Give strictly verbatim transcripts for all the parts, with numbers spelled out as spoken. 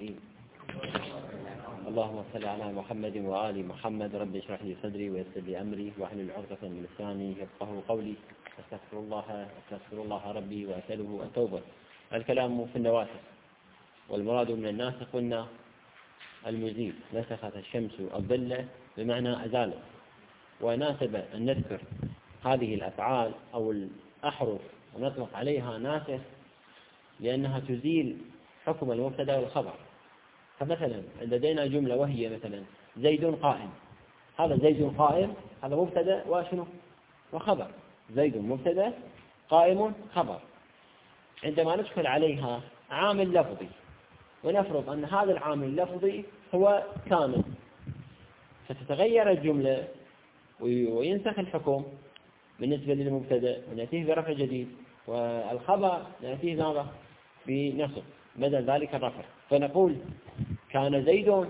الرحيم. اللهم صل على محمد وآل محمد. رب اشرح لي صدري ويسر لي أمري واحلل عقدة من لساني يفقهوا قولي. أستغفر الله أستغفر الله ربي وأسأله التوبة. الكلام في النواسخ، والمراد من الناسخ قلنا المزيل. نسخت الشمس الظل بمعنى أزالت، وناسب أن نذكر هذه الأفعال أو الأحرف ونطلق عليها ناسخ لأنها تزيل حكم المبتدا والخبر. فمثلا لدينا جملة وهي مثلا زيد قائم. هذا زيد قائم هذا مبتدا وشنو وخبر. زيد مبتدا قائم خبر. عندما ندخل عليها عامل لفظي ونفرض أن هذا العامل اللفظي هو كامل، فتتغير الجملة وينسخ الحكم بالنسبة للمبتدا ونأتيه برفع جديد، والخبر نأتيه ماذا بنصب بدل ذلك الرفع. فنقول كان زيد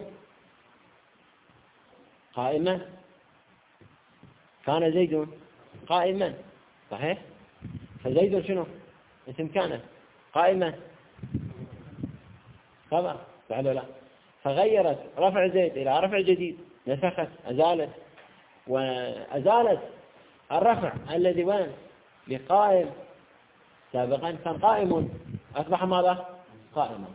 قائما. كان زيد قائما صحيح. فزيد شنو اسم كان قائما خبر فعلا لا. فغيرت رفع زيد إلى رفع جديد، نسخت أزالت، وأزالت الرفع الذي وين لقائم سابقا كان قائم أصبح ماذا قائما.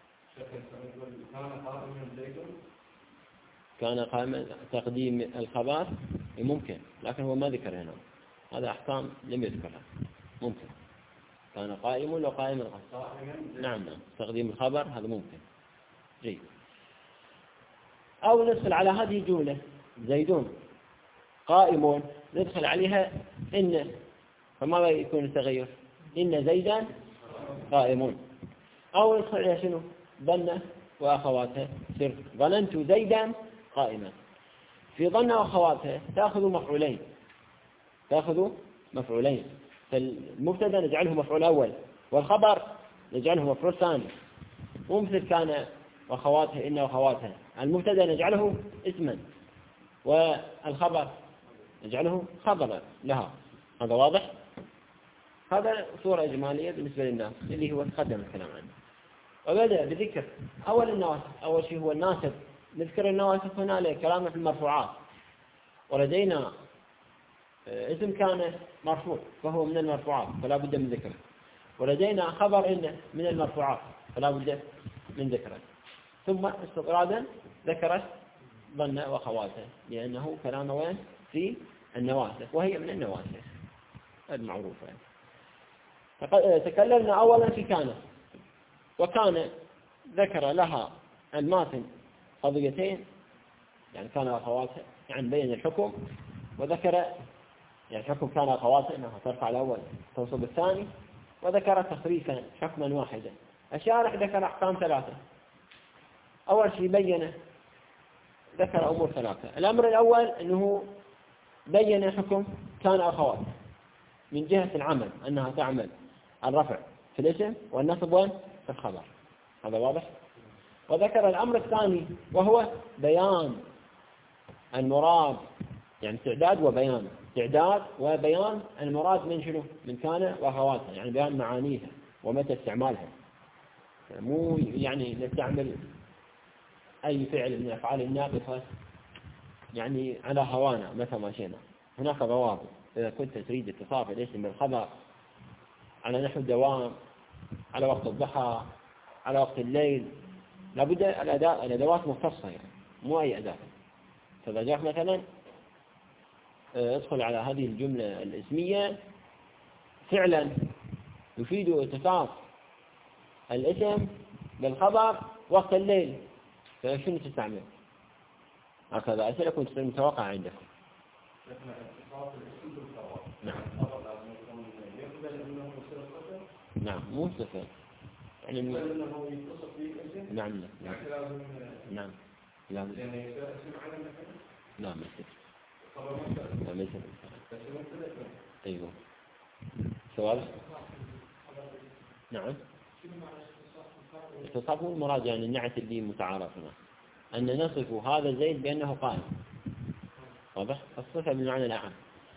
كان قائما تقديم الخبر ممكن، لكن هو ما ذكر هنا. هذا أحكام لم يذكرها. ممكن كان قائم ولا قائم الخبر. نعم نعم تقديم الخبر هذا ممكن جيد. أو ندخل على هذه الجملة زيدون قائمون ندخل عليها إن، فماذا يكون التغير؟ إن زيدا قائمون. أو ندخل عليها شنو ظن وأخواتها سر ظننت زيدا قائما. في ظن وأخواتها تأخذ مفعولين تأخذ مفعولين فالمبتدا نجعله مفعول أول والخبر نجعله مفعول ثاني. ومثل كان وأخواتها إن وأخواتها المبتدا نجعله اسما والخبر نجعله خبرا لها. هذا واضح؟ هذا صورة إجمالية بالنسبة للناس اللي هو تقدم الكلام عنه. وبدأ بذكر أول النواسخ. أول شيء هو الناسب. نذكر النواسخ هنا لكلامنا في المرفوعات، ولدينا اسم كان مرفوع فهو من المرفوعات فلا بد من ذكره، ولدينا خبر إن من المرفوعات فلا بد من ذكره. ثم استطرادا ذكرت ظن وخواته لأنه كلام وين في النواسخ وهي من النواسخ المعروفة. تكلمنا أولا في كان، وكان ذكر لها الماثل قضيتين، يعني كان أخواته يعني بين الحكم، وذكر يعني حكم كان أخواته أنها ترفع الأول تنصب الثاني، وذكر تخريفا حكما واحدا. الشارح ذكر أحكام ثلاثة. أول شيء بين ذكر أمور ثلاثة. الأمر الأول أنه بين حكم كان أخواته من جهة العمل أنها تعمل الرفع في الاسم والنصب في الخبر. هذا واضح. وذكر الأمر الثاني وهو بيان المراد، يعني تعداد وبيان تعداد وبيان المراد من شنو من كان وأخواتها، يعني بيان معانيها ومتى استعمالها. مو يعني نستعمل أي فعل من أفعال الناقصة يعني على هوانا متى ما شئنا. هناك ضوابط. إذا كنت تريد اتصاف الاسم بالخبر على نحو الدوام، على وقت الضحى، على وقت الليل، لابد الأداء الأدوات مختصة، يعني مو أي أداة. فإذا جاء مثلا ادخل على هذه الجملة الاسمية فعلا يفيد اتصاف الاسم بالخبر وقت الليل، فشنو تستعمل؟ هكذا أسئلة كنت متوقع عندك. نعم نعم مو صفة يعني م... نعم نعم نعم نعم نعم نعم نعم أيوه سؤال. نعم اتصاف المراد يعني النعت اللي متعارف هنا أن نصف هذا زيد بأنه قائم. واضح. الصفة بالمعنى الأعم.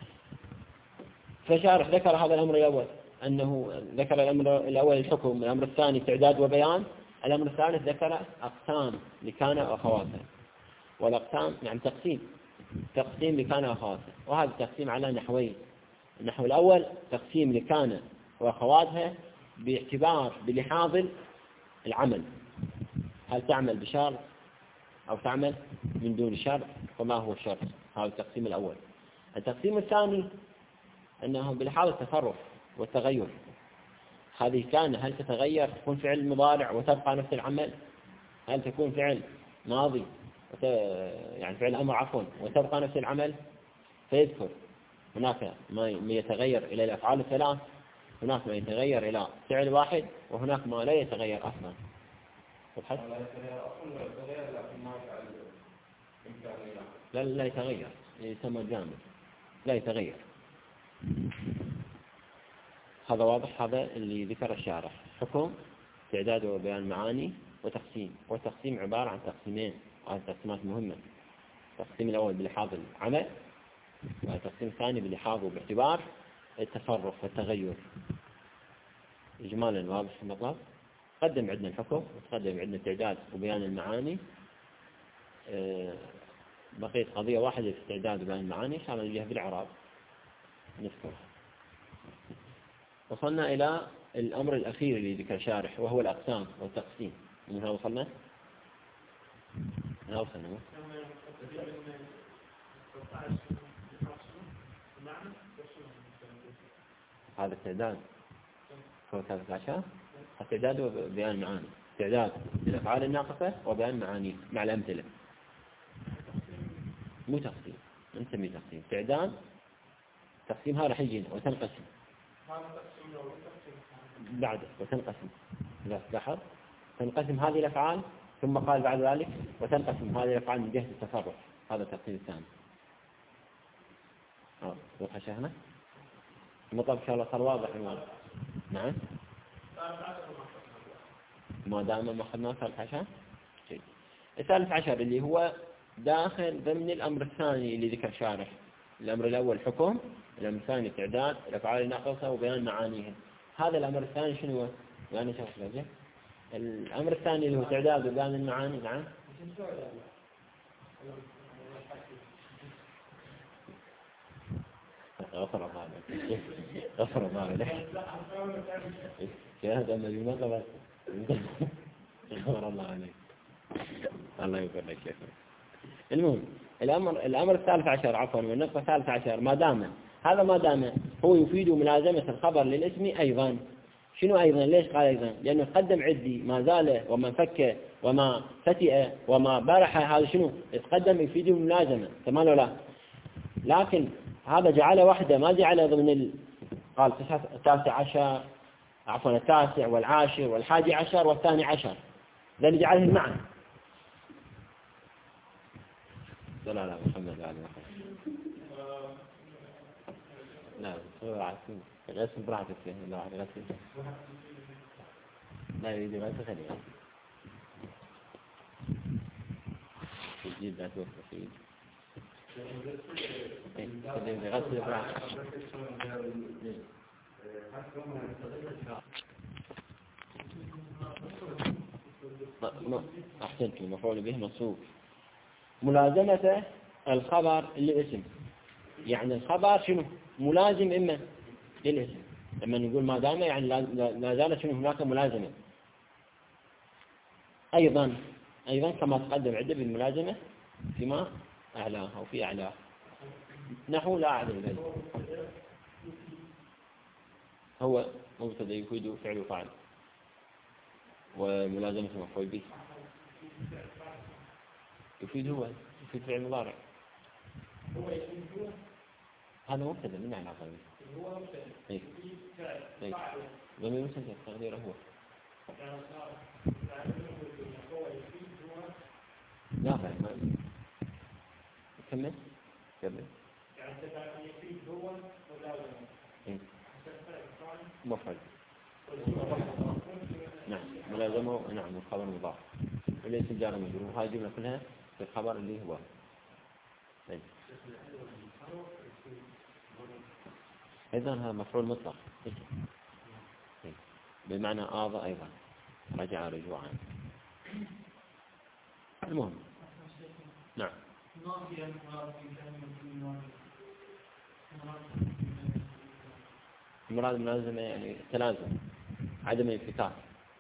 فشارح ذكر هذا الأمر الأول أنه ذكر الأمر الأول الحكم، الأمر الثاني تعداد وبيان، الأمر الثالث ذكر أقسام لكان وأخواتها، والأقسام يعني تقسيم تقسيم لكان وأخواتها، وهذا التقسيم على نحوين. النحو الأول تقسيم لكان وأخواتها باعتبار بلحاظ العمل، هل تعمل بشرط أو تعمل من دون شرط، وما هو الشرط. هذا التقسيم الأول. التقسيم الثاني أنه بلحاظ التصرف والتغير، هذه كان هل تتغير تكون فعل مضارع وتبقى نفس العمل، هل تكون فعل ماضي وت... يعني فعل أمر عفوا وتبقى نفس العمل. فيذكر هناك ما يتغير إلى الأفعال الثلاث، هناك ما يتغير إلى فعل واحد، وهناك ما لا يتغير أصلا. لا لا يتغير، يسمى جامد لا يتغير. هذا واضح، هذا اللي ذكر الشارح. حكم تعداد وبيان معاني وتقسيم، والتقسيم عبارة عن تقسيمين، وهذه تقسيمات مهمة. التقسيم الأول بلحاظ العمل، والتقسيم الثاني بلحاظ باعتبار التصرف والتغير. إجمالا واضح المطلب. قدم عندنا الحكم، وتقدم عندنا التعداد وبيان المعاني. أه بقيت قضية واحدة في التعداد وبيان المعاني، إن شاء الله نجيها بالإعراب نذكر. وصلنا إلى الأمر الأخير اللي ذكر شارح، وهو الأقسام والتقسيم. من هنا وصلنا؟ هنا وصلنا هذا التعداد هو ثلاثة عشر. التعداد وبيان المعاني، تعداد الأفعال الناقصة وبيان معاني مع الأمثلة. مو تقسيم، نسميه تقسيم. تعداد تقسيم هذا راح يجينا وتنقسم بعد وتنقسم. إذا لاحظ تنقسم هذه الأفعال، ثم قال بعد ذلك وتنقسم هذه الأفعال من جهة التصرف. هذا التقسيم الثاني. اه واضح هنا المطلب إن شاء الله صار واضح. نعم ما دام ما أخذنا ثالث عشر. الثالث عشر اللي هو داخل ضمن الأمر الثاني اللي ذكر شارح. الأمر الأول حكم، الأمر الثاني تعداد الأفعال الناقصة وبيان معانيها. هذا الأمر الثاني شنو هو؟ يعني شرح لك. الأمر الثاني اللي هو تعداد وبيان المعاني. نعم غفر الله لك غفر الله لك شاهد أن المنقبة غفر الله عليك الله يغفر لك شيخ. المهم الأمر الأمر الثالث عشر عفوا والنقطة الثالثة عشر ما دام هذا ما دام هو يفيد ملازمة الخبر للاسم أيضا. شنو أيضا؟ ليش قال أيضا؟ لأنه قدم عدي ما زال وما فك وما فتئ وما برح، هذا شنو يتقدم يفيد الملازمة تمام ولا لا؟ لكن هذا جعله واحدة، ما جعله ضمن ال... قال التاسع عشر عفوا التاسع والعاشر والحادي عشر والثاني عشر، ذلك جعله معا. لا لا محمد لا لا لا عارفين غسل براحتك فيه. لا غسل لا يريد غسل خليه تجيب لا توقف فيه غسل براحتك. أحسنت. المفعول به منصوب. ملازمة الخبر للاسم، يعني الخبر شنو ملازم إما للاسم. لما نقول ما دام يعني لا زالت شنو هناك ملازمة. أيضا أيضا كما تقدم عدة بالملازمة فيما أعلاه أو في أعلاه. نحو لا أعلم ذلك هو مبتدأ يفيد فعل وفاعل وملازمة مفعول به. يفيد هو يفيد فعل مضارع. هذا مبتدأ من علاقة به. هو مبتدأ يفيد فعل ضمير مستتر تقديره هو. لا ما كمل كمل يعني يفيد هو ملازمة مفعول. نعم ملازمه. نعم الخبر مضاف وليس جار مجرور. هاي الجملة كلها في الخبر اللي هو طيب. أيضا هذا مفعول مطلق بمعنى آضى أيضا رجع رجوعا. المهم نعم. المراد ملازمة يعني تلازم، عدم الانفكاك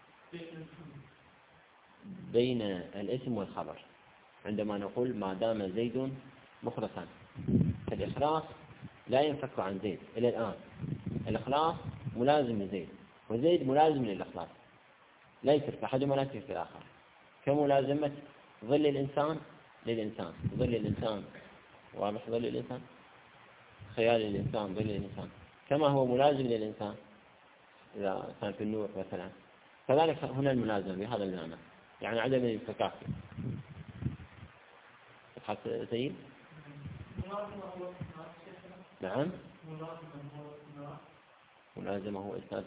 بين الاسم والخبر. عندما نقول ما دام زيد مخلصا، فالإخلاص لا ينفك عن زيد إلى الآن. الإخلاص ملازم لزيد، وزيد ملازم للإخلاص، لا يترك أحدهما لا يترك الآخر، كملازمة ظل الإنسان للإنسان. ظل الإنسان واضح، ظل الإنسان، خيال الإنسان، ظل الإنسان، كما هو ملازم للإنسان إذا كان في النور مثلا، كذلك هنا الملازمة بهذا المعنى، يعني عدم الانفكاك. حتى سيد نعم. ملازمة هو إسناد،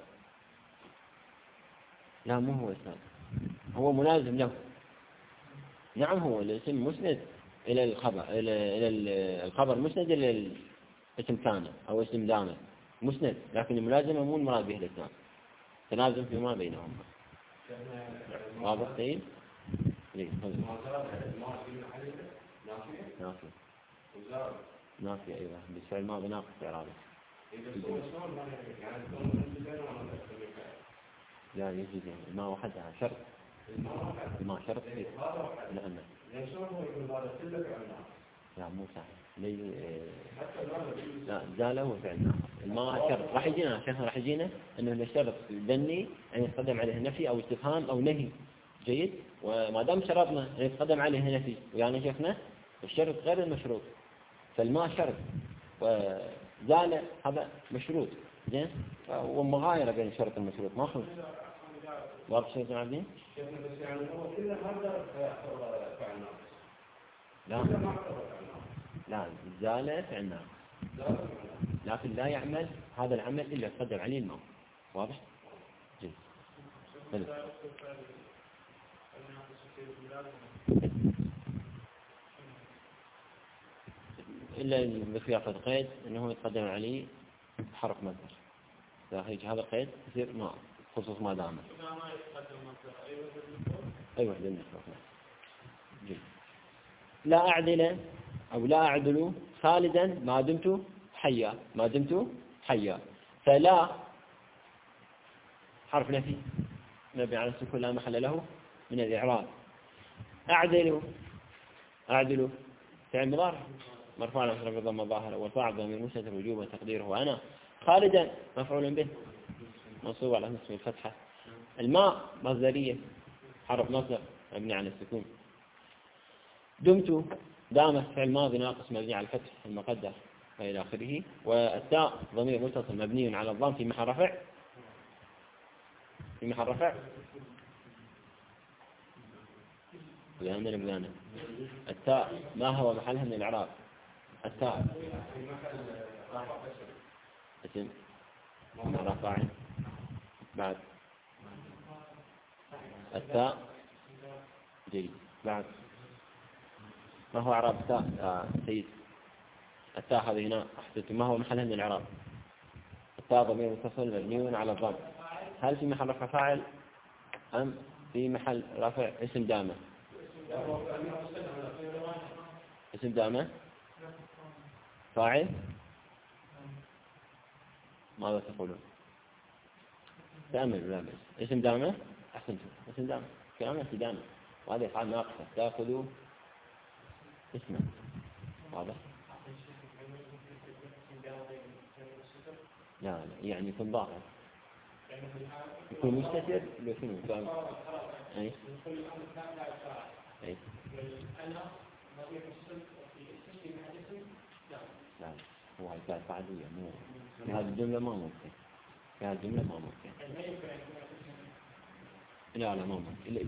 لا مو هو إسناد، هو ملازم له. نعم هو الاسم مسند إلى الخبر، إلى إلى الخبر مسند إلى الاسم كان أو اسم دامه مسند، لكن الملازمة مو المراد به الإسناد، تلازم فيما بينهم. واضح سيد؟ ليه نافية نافية أيضا بالفعل ماضي ناقص إعرابه. لا يجوز ما وحدها شرط، ما شرط فيه لأنه لا مو صحيح. لي لا زاله وفعل ناقص. ما شرط راح يجينا شيخنا راح يجينا إنه الشرط الذني أن يتقدم عليه نفي أو استفهام أو نهي. جيد. وما دام شرطنا أن يتقدم عليه نفي يعني شيخنا الشرط غير المشروط، فالما شرط وزال هذا مشروط. زين. ومغايرة بين الشرط والمشروط ما خلص. واضح شيء عبدين؟ لا لا زال فعلنا، لكن لا يعمل هذا العمل إلا يتقدم عليه الماء. واضح؟ جيد. إلا بخلاف القيد أنه يتقدم عليه حرف مصدر، إذا هيج هذا القيد يصير ما خصوص ما دام. أيوة للنسبة. جيد. لا أعدل أو لا أعدل خالدا ما دمت حيا، ما دمت حيا. فلا حرف نفي مبني على السكون لا محل له من الإعراب. أعدل أعدل فعل مضارع مرفوع على مصدر الضمة ظاهرة والفاعل ضمير مستتر وجوبا تقديره أنا. خالدا مفعول به منصوب على نصب الفتحة. الماء مصدرية حرف مصدر مبني على السكون. دمت دامت فعل ماضي ناقص مبني على الفتح المقدر إلى آخره. والتاء ضمير متصل مبني على الضم في محل رفع، في محل رفع لأن البيانة. التاء ما هو محلها من الإعراب؟ التاء اسم رفع بعد التاء. جيد. بعد ما هو إعراب التاء آه سيد؟ التاء هذه هنا أحسنت، ما هو محلها من الإعراب؟ التاء ضمير متصل مبني على الضم، هل في محل رفع فاعل أم في محل رفع اسم دامة؟ اسم دامة فاعل. ماذا تقولون؟ تأمل ولا بس اسم دامة. أحسنتم اسم دامة كلام اسم دامة، وهذه أفعال ناقصة تأخذوا اسمه. واضح؟ لا لا يعني يكون ظاهر، يكون مستتر لو شنو فاهم؟ أي أي لا هو هذا فعلية مو في هذه الجملة ما ممكن، في هذه الجملة ما ممكن. لا لا ما ممكن إلا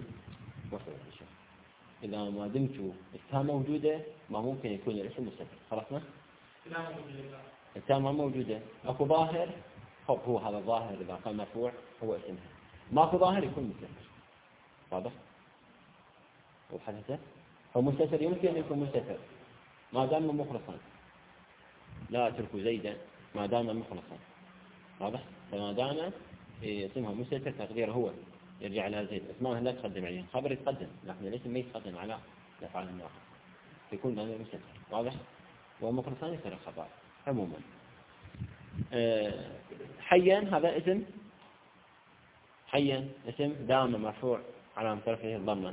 إذا ما دمت التاء موجودة ما ممكن يكون الاسم مستتر. خلاصنا؟ التاء ما موجودة أكو ظاهر، خب هو هذا الظاهر إذا كان مرفوع هو اسمها، ماكو ظاهر يكون مستتر. واضح؟ وحدثه هو مستتر يمكن أن يكون مستتر ما دام مخلصا، لا أترك زيدا ما دام مخلصا. واضح؟ فما دام اسمها مستتر تقديره هو يرجع إلى زيد، أسماء لا تقدم عليه، خبر يتقدم لكن الاسم ما يتقدم على الأفعال الناقصة، يكون ضمير مستتر. واضح؟ والمفرد الثاني يصير الخبر عموما. أه حيا هذا اسم، حيا اسم دائما مرفوع على رفعه الضمة،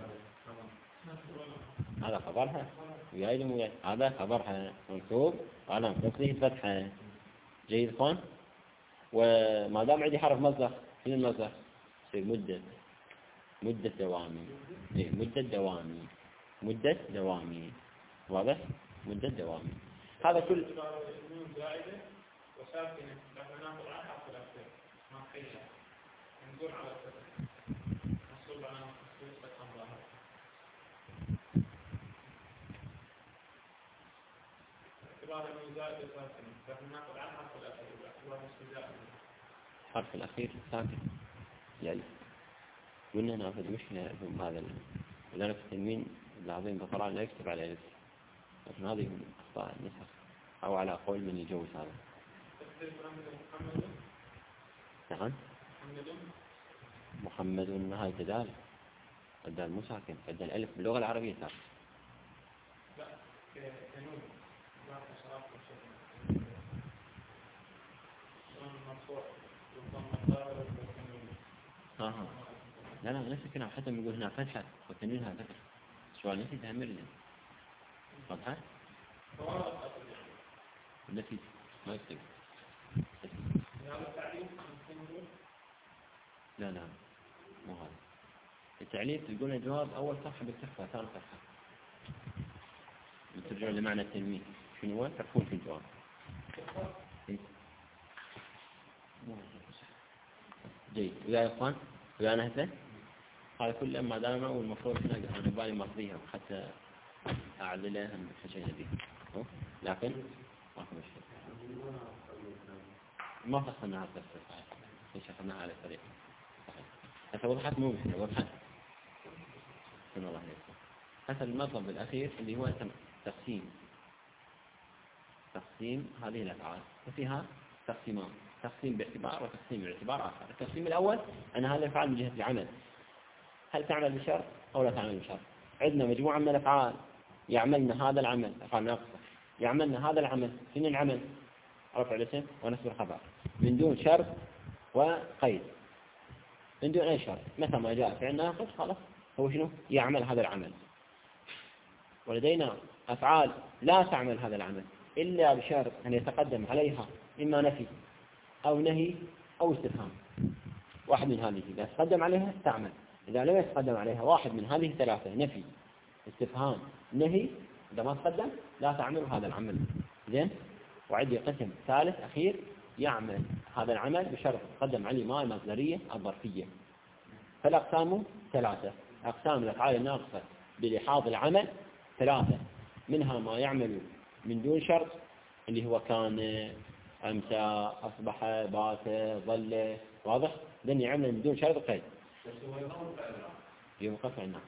هذا خبرها ويايد ويايد، هذا خبرها منصوب على رفعه الفتحة. جيد إخوان؟ وما دام عندي حرف مصدر، شنو المصدر؟ يصير مدة، مدة دوامي، إيه مدة دوامي، مدة دوامي. واضح؟ مدة دوامي. هذا كل زائدة وساكنة لما ناخذ عنها حرف الأخير ما خيشة نقول على الفتح نصب على نصب فتح ظاهر. اعتبار انه زائدة ساكنة لما ناخذ عنها حرف الأخير باعتبار نصب زائدة. الحرف الأخير ساكن يعني قلنا ناخذ مشكلة في هذا لذلك التنوين العظيم بالقرآن لا يكتب على الألف، لكن هذه من أخطاء النسخ أو على قول من يجوز هذا. نعم محمد نهاية دال، الدال مو ساكن، الدال الألف باللغة العربية ساكن. لا كنون لا شرط مرفوع ها لا لا نفس الكلام، حتى نقول هنا فتحة وتنوينها فتح، سؤال نفي تهمل لي واضحة؟ نفي ما يكتب. لا لا مو هذا التعليق، تقول الجواب أول صفحة بالتحفة ثاني صفحة بترجع لمعنى التنوين شنو هو؟ تكون في الجواب. جيد ويا إخوان ويا نهزة هذا كله ما دام والمفروض أنا بالي مرضيها حتى أعللها من حشينا به، لكن ما في مشكلة ما فصلنا هذا الصفحة ليش أخذناها على الطريق صحيح. هسه وضحت مو مشكلة وضحت سبحان الله عليكم. هسه المطلب الأخير اللي هو تقسيم، تقسيم هذه الأفعال وفيها تقسيمان، تقسيم باعتبار وتقسيم باعتبار آخر. التقسيم الأول أن هذه الأفعال من جهة العمل هل تعمل بشرط أو لا تعمل بشرط. عندنا مجموعة من الأفعال يعملنا هذا العمل، أفعال ناقصة يعملنا هذا العمل، شنو العمل؟ رفع الاسم ونصب الخبر من دون شرط وقيد، من دون أي شرط، متى ما جاء فعل ناقص خلاص هو شنو؟ يعمل هذا العمل. ولدينا أفعال لا تعمل هذا العمل إلا بشرط أن يتقدم عليها إما نفي أو نهي أو استفهام، واحد من هذه إذا تقدم عليها تعمل، إذا لم يتقدم عليها واحد من هذه الثلاثة نفي استفهام نهي إذا ما تقدم لا تعمل هذا العمل. زين. وعندي قسم ثالث أخير يعمل هذا العمل بشرط تقدم عليه ما المصدرية الظرفية. فالأقسام ثلاثة، أقسام الأفعال الناقصة بلحاظ العمل ثلاثة، منها ما يعمل من دون شرط اللي هو كان أمسى أصبح بات ظل، واضح؟ لأن يعمل من دون شرط قيد يوم قطع الناقص.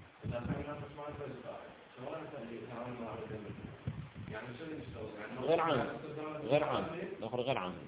غير عام غير عام نخرج غير عام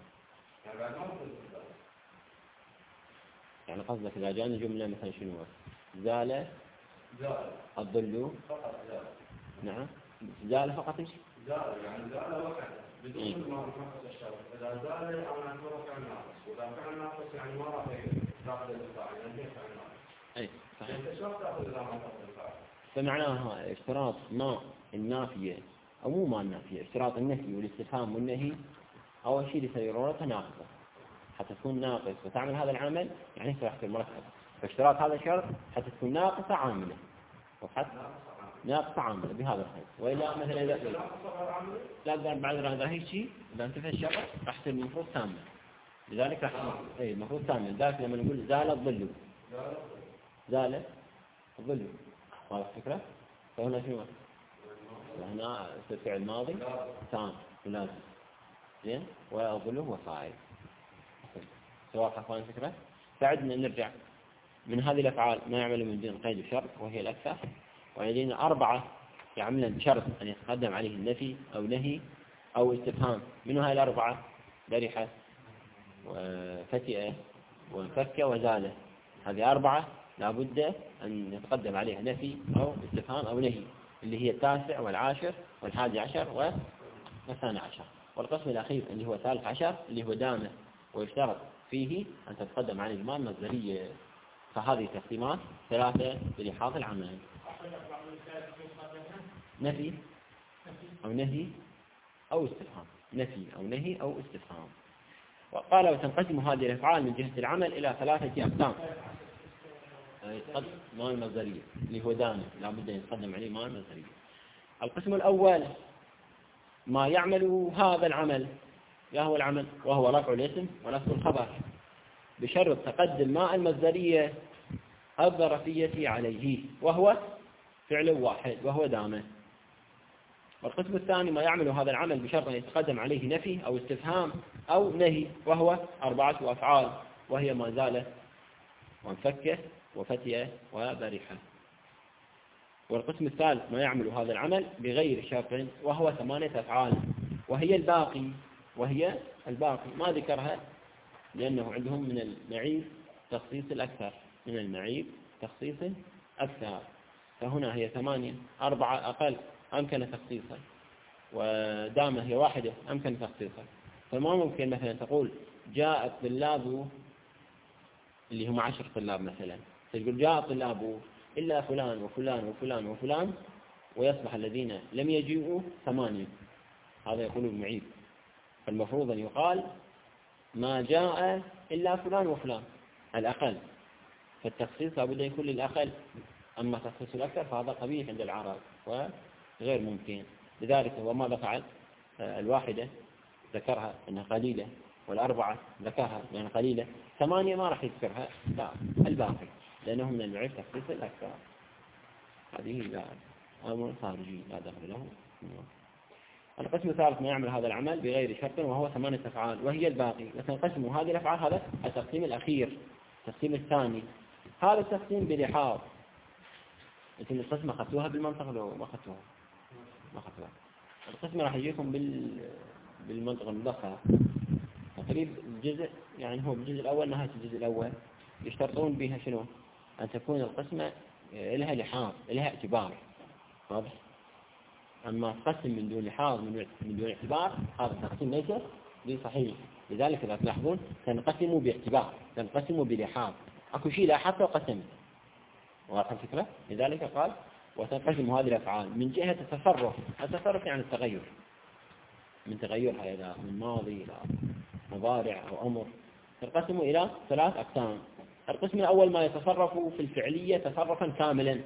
يعني قصدك إذا جاءنا جملة مثلا شنو زال الظل نعم زال فقط إيش زال يعني زال وقع بدون ما نفصل الشرط. إذا زال أو نعتبره فعل ناقص، وإذا فعل ناقص يعني ما راح يأخذ الفاعل يعني هي فعل ناقص. أي صحيح. الشرط تأخذ إذا ما تأخذ الفاعل. فمعناها اشتراط ما النافية أو مو ما النافية، اشتراط النفي والاستفهام والنهي أول شيء لسيرورتها ناقصة حتى تكون ناقص وتعمل هذا العمل يعني في رحت المركب. فاشتراط هذا الشرط حتى تكون ناقصة عاملة وحتى ناقصة عاملة بهذا الحال. وإلا مثلا إذا لا أقدر بعد هذا هي شيء إذا انتفى الشرط راح تصير المفروض تامة، لذلك راح أي المفروض تامة. لذلك لما نقول زال الظل زال الظل هذا الفكرة. فهنا شنو هنا فعل ماضي تام ولازم زين والظل هو فاعل. سواء أخوان الفكرة. فعدنا نرجع من هذه الأفعال ما يعمل من دون قيد وشرط وهي الأكثر، ويدينا أربعة يعملن بشرط أن يتقدم عليه النفي أو نهي أو استفهام. من هاي الأربعة برحة وفتئة وفكة وزالة. هذه أربعة لابد أن يتقدم عليها نفي أو استفهام أو نهي، اللي هي التاسع والعاشر والحادي عشر والثاني عشر. والقسم الأخير اللي هو الثالث عشر اللي هو دامه ويشترط فيه أن تتقدم عليه المال مصدرية. فهذه تقسيمات ثلاثة بلحاظ العمل: نفي أو نهي أو استفهام، نفي أو نهي أو استفهام. وقال وتنقسم هذه الأفعال من جهة العمل إلى ثلاثة أقسام. يتقدم مال مصدرية اللي هو دامه لابد أن يتقدم عليه مال مصدرية. القسم الأول ما يعمل هذا العمل، يا هو العمل وهو رفع الاسم ونصب الخبر بشرط تقدم ماء المصدرية الظرفية عليه وهو فعل واحد وهو دامه. والقسم الثاني ما يعمل هذا العمل بشرط أن يتقدم عليه نفي أو استفهام أو نهي وهو أربعة أفعال، وهي ما زال وانفكه وفتية وبرحة. والقسم الثالث ما يعمل هذا العمل بغير شرط وهو ثمانية أفعال، وهي الباقي وهي الباقي ما ذكرها لأنه عندهم من المعيب تخصيص الأكثر، من المعيب تخصيص أكثر. فهنا هي ثمانية، أربعة أقل أمكن تخصيصها، ودامة هي واحدة أمكن تخصيصها. فما ممكن مثلا تقول جاء الطلاب اللي هم عشر طلاب مثلا، تقول جاء الطلاب إلا فلان وفلان وفلان وفلان، ويصبح الذين لم يجيئوا ثمانية، هذا يقولون معيب. فالمفروض أن يقال ما جاء إلا فلان وفلان الأقل، فالتخصيص لابد يكون للأقل. أما تخصيص الأكثر فهذا قبيح عند العرب وغير ممكن. لذلك هو ماذا فعل؟ الواحدة ذكرها أنها قليلة، والأربعة ذكرها لأنها قليلة، ثمانية ما راح يذكرها، لا الباقي لأنه من المعيب تخصيص الأكثر. هذه لا أمر خارجي لا دخل له. القسم الثالث ما يعمل هذا العمل بغير شرط وهو ثمانية أفعال وهي الباقي. وتنقسم هذه الأفعال، هذا التقسيم الأخير التقسيم الثاني. هذا التقسيم بلحاظ أنتم القسمة أخذتوها بالمنطق لو ما أخذتوها؟ ما أخذتوها. القسمة راح يجيكم بال بالمنطق المدخل تقريب الجزء، يعني هو بالجزء الأول نهاية الجزء الأول يشترطون بها شنو؟ أن تكون القسمة لها لحاظ لها اعتبار، واضح؟ أما تقسم من دون لحاظ من دون اعتبار هذا التقسيم ليس بصحيح. لذلك إذا تلاحظون تنقسموا باعتبار، تنقسموا بلحاظ، أكو شيء لاحظته وقسم، واضح الفكرة؟ لذلك قال وتنقسم هذه الأفعال من جهة التصرف. التصرف يعني التغير، من تغيرها إلى من ماضي إلى مضارع أو أمر، تنقسم إلى ثلاث أقسام. القسم الأول ما يتصرف في الفعلية تصرفا كاملا.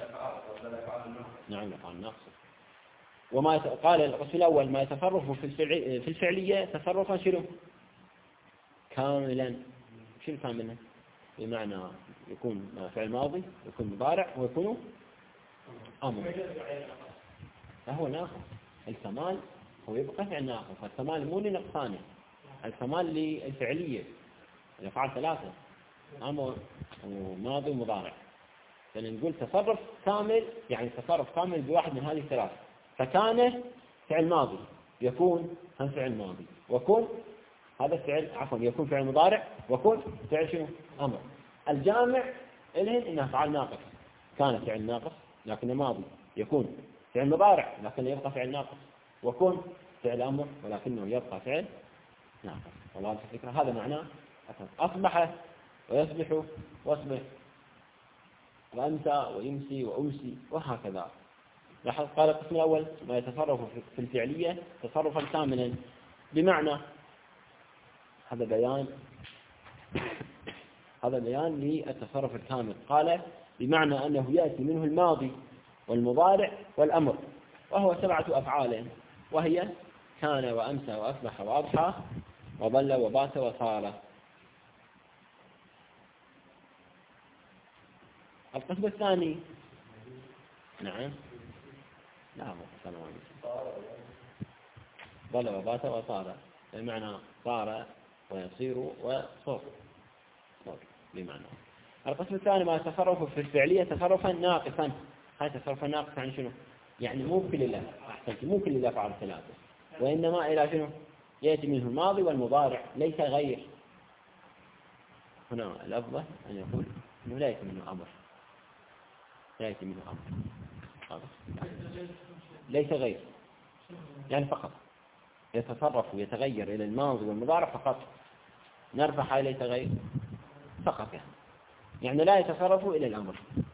نعم الأفعال ناقصة. وما قال القسم الأول ما يتصرف في في الفعلية تصرفا شنو؟ كاملا. شنو كاملا؟ بمعنى يكون فعل ماضي، يكون مضارع، ويكون أمر. فهو ناقص. الكمال هو يبقى فعل ناقص، فالكمال مو لنقصانه، الكمال للفعلية. الأفعال ثلاثة، أمر وماضي ومضارع. فنقول تصرف كامل يعني تصرف كامل بواحد من هذه الثلاث. فكان فعل ماضي، يكون هم فعل ماضي، وكن هذا فعل عفوا يكون فعل مضارع، وكن فعل شنو؟ أمر. الجامع إلهن إنها فعل ناقص، كان فعل ناقص لكن ماضي، يكون فعل مضارع لكنه يبقى فعل ناقص، وكن فعل أمر ولكنه يبقى فعل ناقص. والله الفكرة هذا معناه أصبح ويصبح واصبح وأمسى ويمسي وأمسي وهكذا. لاحظ قال القسم الأول ما يتصرف في الفعلية تصرفا كاملا، بمعنى هذا بيان هذا بيان للتصرف الكامل. قال بمعنى أنه يأتي منه الماضي والمضارع والأمر، وهو سبعة أفعال، وهي كان وأمسى وأصبح وأضحى وظل وبات وصار. القسم الثاني نعم نعم ظل وبات وصار، بمعنى صار ويصير وصار بمعنى. القسم الثاني ما يتصرف في الفعلية تصرفا ناقصا. هاي تصرفا ناقصا يعني شنو؟ يعني مو كل الله أحسنت مو كل الله فعل ثلاثة، وإنما إلى شنو؟ يأتي منه الماضي والمضارع ليس غير. هنا الأفضل أن يقول إنه لا يأتي منه أمر، لا يأتي منه أمر ليس غير، يعني فقط يتصرف ويتغير إلى الماضي والمضارع فقط، نرفع ليس غير فقط يعني. يعني لا يتصرف إلى الأمر.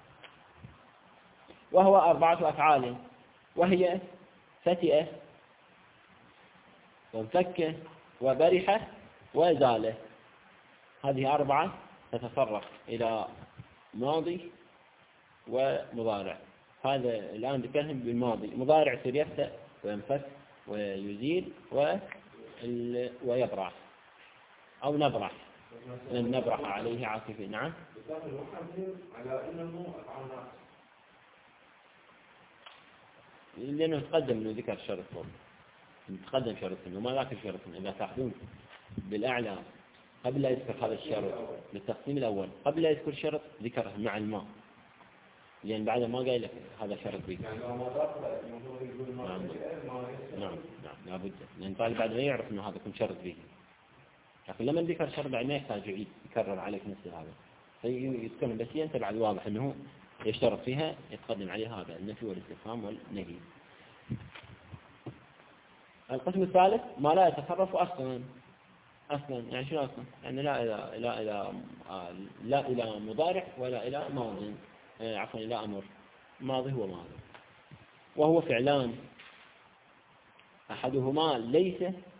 وهو أربعة أفعال، وهي فتئة وانفكه وبرحة وزالة. هذه أربعة تتصرف إلى ماضي ومضارع. هذا الآن ذكرهم بالماضي. مضارع يصير يفتأ وينفك ويزيل ويبرح أو نبرح، لن نبرح عليه عاكفين. نعم. لأنه تقدم من ذكر شرط فوق، تقدم شرط وما ذاك الشرط. إذا تأخذون بالأعلى قبل لا يذكر هذا الشرط للتقسيم الأول، قبل لا يذكر شرط ذكره مع الماء، لأن بعد ما قال لك هذا شرط به. نعم نعم نعم لابد، لأن طالب بعد ما يعرف إنه هذا يكون شرط به. لكن لما ذكر شرط بعد ما يحتاج يعيد يكرر عليك نفس هذا، فيتكلم بس أنت بعد واضح إنه يشترط فيها يتقدم عليه هذا النفي والاستفهام والنهي. القسم الثالث ما لا يتصرف أصلا. أصلا يعني شنو أصلا؟ يعني لا إلى لا إلى لا إلى مضارع ولا إلى ماضي، عفوا إلى أمر. ماضي هو ماضي، وهو فعلان أحدهما ليس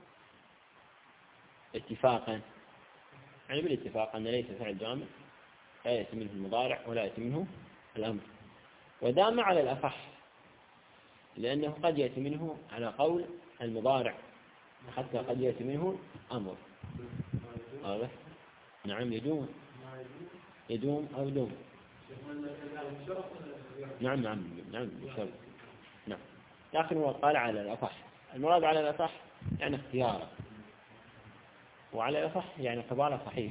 اتفاقا، يعني بالاتفاق أن ليس فعل جامد لا يأتي منه المضارع ولا يأتي منه الأمر. ودام على الأصح، لأنه قد يأتي منه على قول المضارع، حتى قد يأتي منه أمر. واضح؟ نعم يدوم يدوم أو دوم. نعم نعم نعم شرط. نعم. لكن هو قال على الأصح. المراد على الأصح يعني اختياره، وعلى الأصح يعني اعتباره صحيح.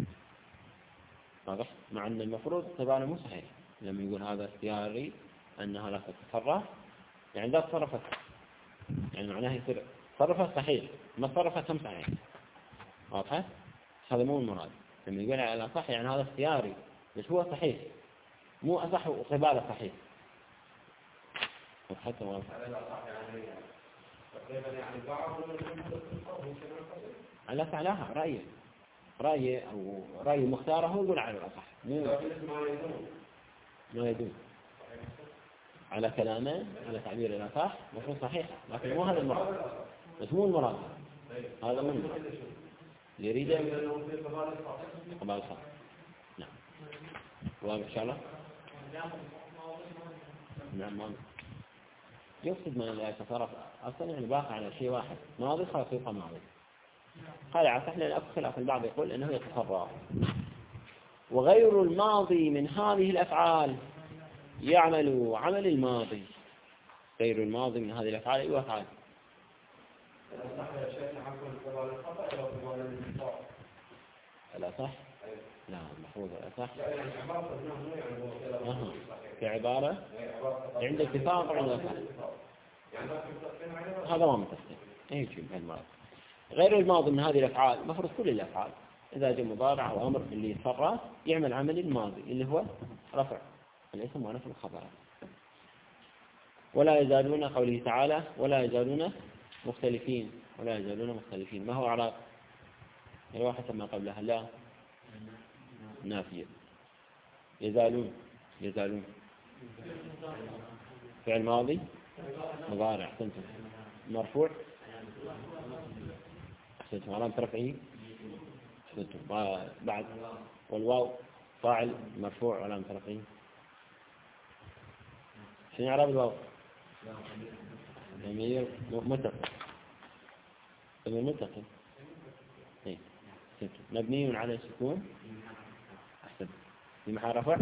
واضح؟ مع أن المفروض اعتباره مو صحيح لما يقول هذا اختياري أنها لا تتصرف، يعني لا تصرفت، يعني معناه يصير تصرفت صحيح، ما تصرفت هم صحيح. واضح؟ هذا مو المراد لما يقول على الأصح، يعني هذا اختياري بس هو صحيح، مو أصح وقباله صحيح. وحتى واضح. على فعلها رأيه رأيه أو رأي مختاره هو يقول على الأصح، مو ما يدوم على كلامه على تعبير الأصح مفروض صحيح، لكن مو هذا المراد، بس مو المراد هذا مو المراد يريد قبال صح. نعم. واضح إن شاء الله. نعم ماضي يقصد من لا يتصرف أصلا، يعني باقي على شيء واحد ماضي خلاص يبقى ماضي. قال عصح لأن أكو خلاف البعض يقول أنه يتصرف. وغير الماضي من هذه الأفعال يعمل عمل الماضي. غير الماضي من هذه الأفعال أي أفعال؟ لا صح؟ لا المفروض لا صح. أه. كعبارة عند اتفاق عند أفعال هذا ما متفق. أي شيء من الماضي. غير الماضي من هذه الأفعال مفروض كل الأفعال إذا جاء مضارع أو أمر اللي يتصرف يعمل عمل الماضي اللي هو رفع الاسم ونفي الخبر. ولا يزالون قوله تعالى ولا يزالون مختلفين، ولا يزالون مختلفين ما هو أعراب؟ هو حسب ما قبلها لا نافية. يزالون يزالون فعل ماضي مضارع أحسنتم مرفوع أحسنتم علامة رفعه أحسنتم بعد والواو فاعل مرفوع علامة رفعه. شنو إعراب الواو؟ ضمير متصل ضمير متصل إيه مبني على السكون أحسن في محل رفع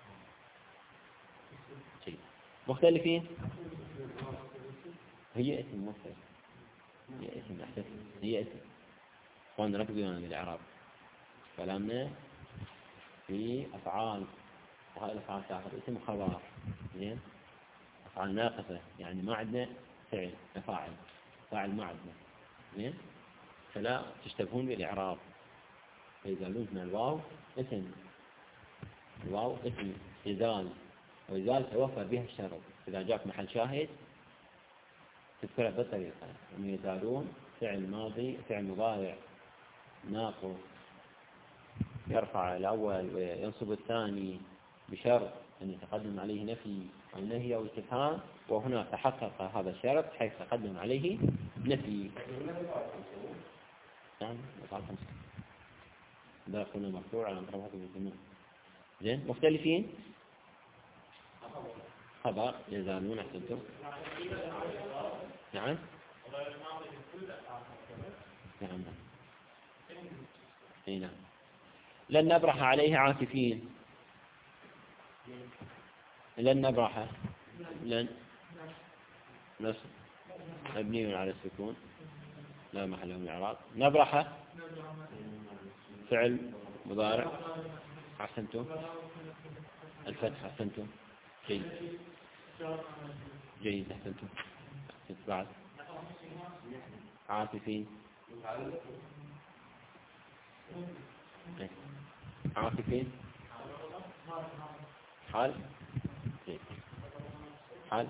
شيء. مختلفين هي اسم مختلف هي اسم أحسن هي اسم وأنا ركزوا على الإعراب. كلامنا في أفعال وهذه الأفعال تأخذ اسم خبر زين، أفعال ناقصة يعني ما عندنا فعل فاعل فاعل ما عندنا زين، فلا تشتبهون بالإعراب. فيزالون من الواو اسم، الواو اسم إزال، وإزال توفر بها الشرط. إذا جاءك محل شاهد تذكره بالطريقة أن يزالون فعل ماضي فعل مضارع ناقص يرفع الأول وينصب الثاني بشرط أن يتقدم عليه نفي أو نهي أو استفهام، وهنا تحقق هذا الشرط حيث تقدم عليه نفي. نعم داخلنا مرفوع على مطرحه بالجموع. زين مختلفين خبر يزالون أحسنتم. نعم نعم اي نعم. لن نبرح عليه عاكفين، لن نبرح لن نصب مبني على السكون لا محل له من الإعراب. نبرح فعل مضارع أحسنتم. الفتح أحسنتم جيد جيد أحسنتم. بعد عاطفين عاطفين حال جيد حال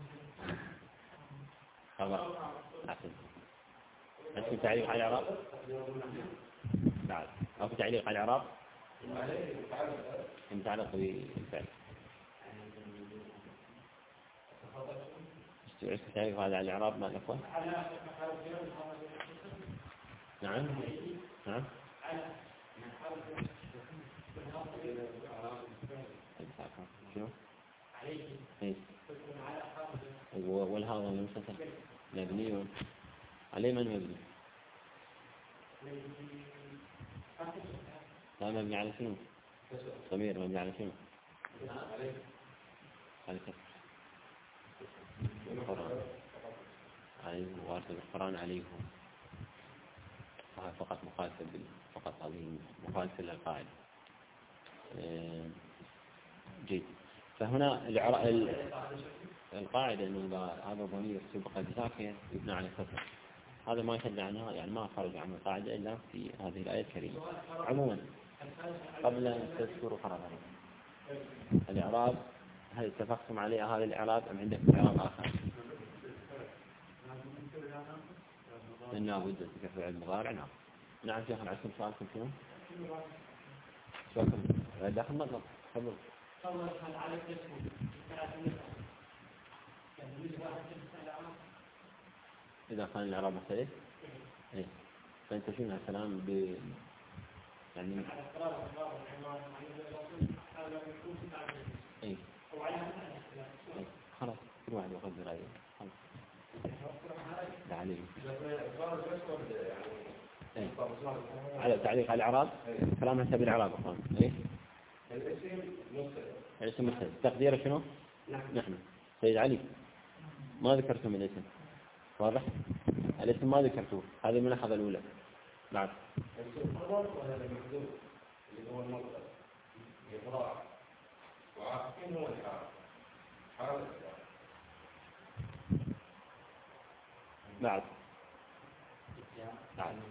خبر أحسن. هل في تعليق على الإعراب؟ بعد أو في تعليق على الإعراب متعلق بالفعل استعرف تعريف هذا على الإعراب ما الأخوة؟ نعم نعم شنو؟ والهذا المستتر مبني عليه من مبني؟ لا مبني على شنو؟ ضمير مبني على شنو؟ على كسر القرآن عليه وارد القرآن عليهم فقط مخالفة فقط هذه مخالفة للقاعدة. جيد. فهنا القاعدة أنه هذا الضمير سبق بساكن يبنى على كسر، هذا ما يخرج عنها يعني ما خرج عن القاعدة إلا في هذه الآية الكريمة. عموما قبل أن تذكروا قرارا الإعراب، هل اتفقتم عليه هذا الإعراب أم عندكم إعراب آخر؟ إنه بد ذكر فعل مضارع. نعم نعم شيخنا عندكم سؤالكم شنو؟ سؤالكم داخل مطلب تفضل. إذا كان الإعراب مختلف إيه فأنت شنو الكلام ب يعني إيه خلاص كل واحد يقدر رأيه خلاص عليه إيه. على تعليق على الإعراب كلام حسب الإعراب أخوان. إيه الاسم مختلف تقديره شنو؟ نحن سيد علي ما ذكرتم الاسم واضح؟ الاسم ما ذكرتوه، هذه الملاحظة الأولى. بعد الاسم خبر ولا المحذوف اللي هو المصدر إفراع وعاقبين هو الحال حال بعد بعد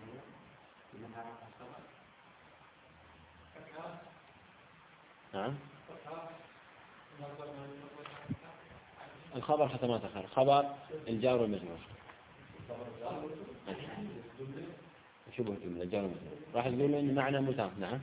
نعم الخبر حتى ما تأخر خبر الجار والمجرور شبه الجملة الجار والمجرور راح تقولوا إن معنى متام. نعم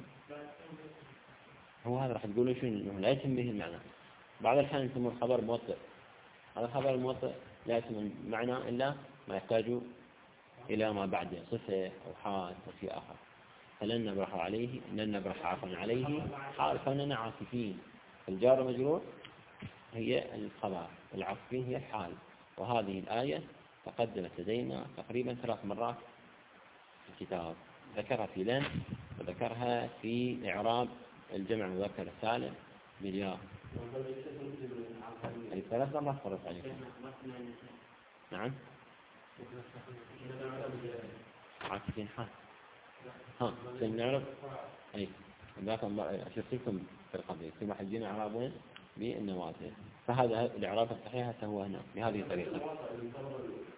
هو هذا راح تقولوا شو إنه لا يتم به المعنى. بعض الأحيان يسمون الخبر موطئ، هذا الخبر الموطئ لا يتم المعنى إلا ما يحتاج إلى ما بعده صفة أو حال أو شيء آخر. فلن نبرح عليه لن نبرح عفوا عليه حال فإننا عاكفين. الجار والمجرور هي الخبر، العاكفين هي الحال. وهذه الآية تقدمت لدينا تقريبا ثلاث مرات في الكتاب، ذكرها في لن وذكرها في إعراب الجمع المذكر السالم بالياء أي ثلاث مرات فرص عليكم. نعم عاكفين حال ها سنعرف أي ذاك أشرت لكم في القضية ثم حجينا إعرابين بالنوازل. فهذا الإعراب الصحيح هو هنا بهذه الطريقة،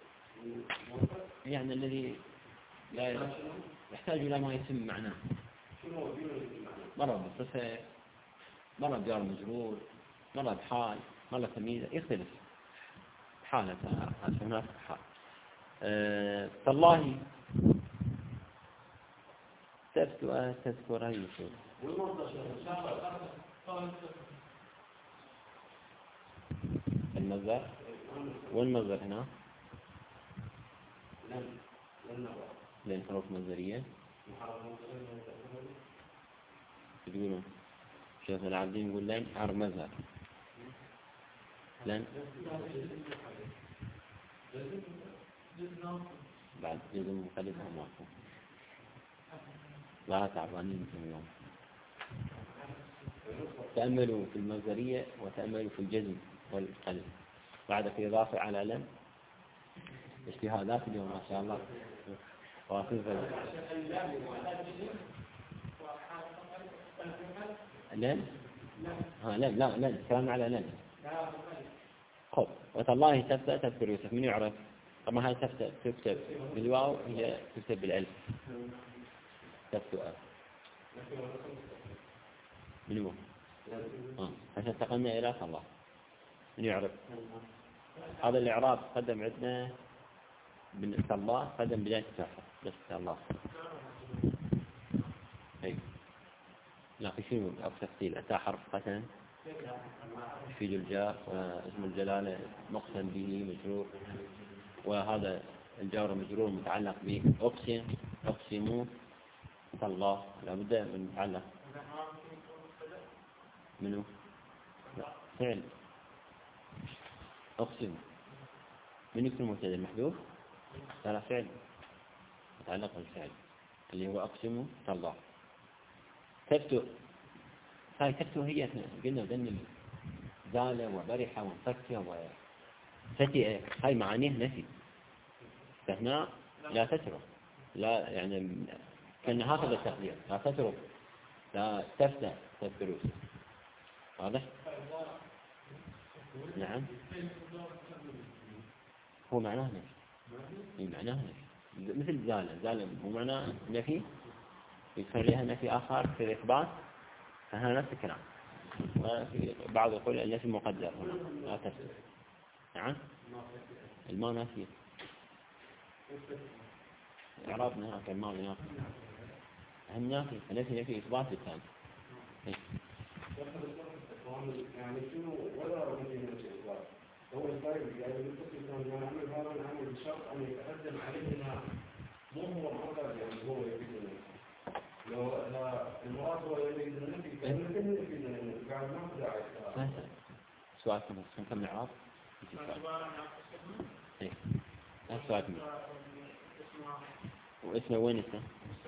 يعني الذي لا يحتاج إلى ما يتم معناه مرة بالصفة، مرة بجار مجرور، مرة بحال، مرة تمييز، يختلف حالة هناك حال. أه... تالله تذكر تذكر أي شيء. المصدر والمصدر هنا لأن حروف مصدرية. تقولون شيخ العابدين يقول لن حرف مصدر لن بعد جزء مختلفة معكم لا تعبانين في اليوم. تأملوا في المصدرية وتأملوا في الجزم والقلب بعد في إضافة على لن. اجتهادات اليوم ما شاء الله وافزة. لن ها لن لا لن كلام على لن. خب وتالله تبدأ تذكر يوسف من يعرف. طبعا هاي تبدأ تكتب بالواو هي تكتب بالألف تبدأ منو اه عشان تقلنا إلى الله من يعرف. هذا الإعراب قدم عندنا بالنسبة الله قدم بداية التحفة بس الله أي لا في شيء أو تفصيل أتى حرف قسم يفيد الجار واسم الجلالة مقسم به مجرور وهذا الجار مجرور متعلق به أقسم أقسموا الله لابد من متعلق منه فعل أقسم من يكون مبتدأ محذوف ترى فعل متعلق بالفعل اللي هو أقسم الله. تبتو هاي تبتو هي قلنا ذن زالة وبرحة وانفكة وفتئة هاي معانيه نفي. فهنا لا تترك لا يعني كان هكذا التقدير لا تترك لا تفتح تذكروس واضح؟ نعم هو معناه نفي معناه نفي مثل زالة زالة هو معناه نفي يخليها نفي آخر في الإثبات فهنا نفس الكلام. وفي بعض يقول النفي مقدر هنا لا تفتح. نعم الماء نافية إعرابنا هكذا الماء نافية أهم نافية النفي نفي إثبات بالتالي. يعني شنو ولا رمي من الإثبات هو الفرق يعني بالنسبة لما نعمل هذا نعمل بشرط أن يتقدم علينا مو هو مقدر يعني هو يفيدنا لو لا المراد هو يفيدنا النفي فإنه يفيدنا النفي قاعد ما أقدر على سؤال كم كم إعراب؟ إيه هذا سؤال كم واسمه وين اسمه؟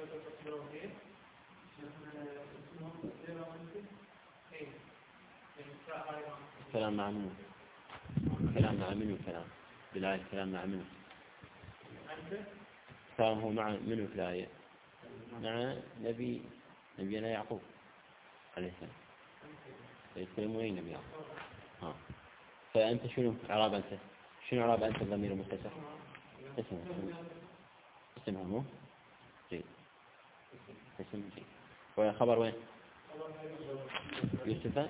كلام مع منه كلام مع منه كلام بالآية كلام مع منه كلام هو مع منه في الآية مع نبي نبينا يعقوب عليه السلام يتكلمون أي نبي يعقوب. ها فأنت شنو إعراب أنت شنو إعراب أنت الضمير المتصل اسمه اسمه مو جيد اسم جيد وخبر وين يوسف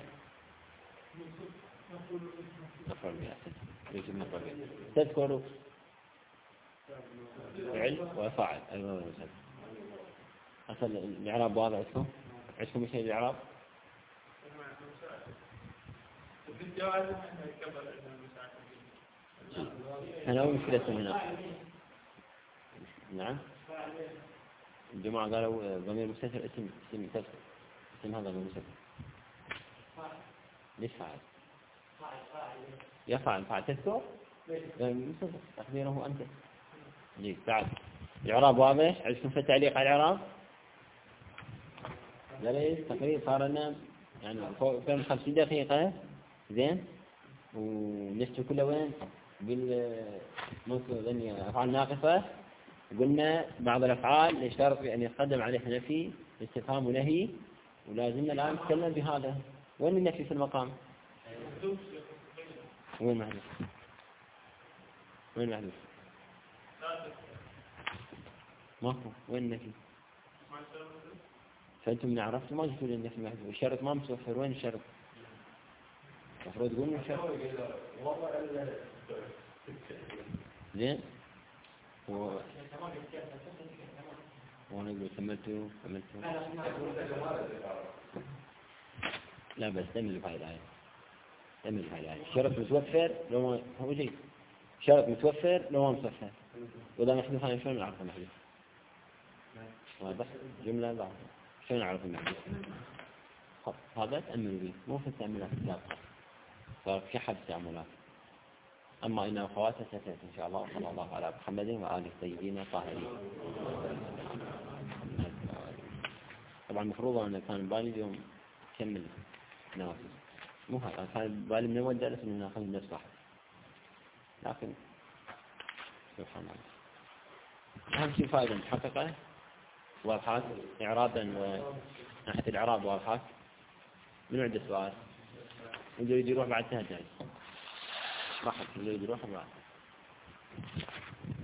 تذكر فعل وفاعل أيضا أصل الإعراب واضح عندكم عندكم شيء الإعراب أنا أول مشكلة هنا نعم الجماعة قالوا ضمير مستتر اسم اسم تذكر اسم هذا ضمير مستتر ليش فاعل يفعل فاعل تذكر تقديره أنت جيد بعد الإعراب واضح عندكم في التعليق على الإعراب لا ليش تقريبا صار لنا يعني فوق خمسين دقيقة زين ونشتو كله وين بالمنصب ذني أفعال ناقصة قلنا بعض الأفعال يشترط أن يقدم عليها نفي استفهام ونهي ولازمنا الآن نتكلم بهذا. وين النفي في المقام وين محدث وين محدث ماكو وين النفي فأنتم من عرفتم ما تقولون النفي محذوف، الشرط ما متوفر، وين الشرط؟ المفروض تقولون الشرط. زين. و وانا اقول كملتوا كملتوا لا بس دمل في الآية، دمل في الآية. شرط متوفر لو ما هو جيد، شرط متوفر لو ما متوفر، وإذا محذوف أنا شلون أعرف محذوف؟ واضح جملة بعض شلون أعرف محذوف؟ خب هذا تأمل به، مو في التأملات السابقة، صار في حد تعملات. أما إن أخواته ستأتي إن شاء الله. صلى الله على محمد وآله الطيبين الطاهرين. طبعا المفروض أن كان بالي اليوم كمل نافذ، مو هذا كان بالي من أول درس إنه ناخذ نفس واحد، لكن سبحان الله. أهم شيء فائدة محققة واضحات إعرابا وناحية الإعراب واضحات. من عنده سؤال؟ اللي يريد يروح بعد تهجد راحت، اللي يريد يروح بعد.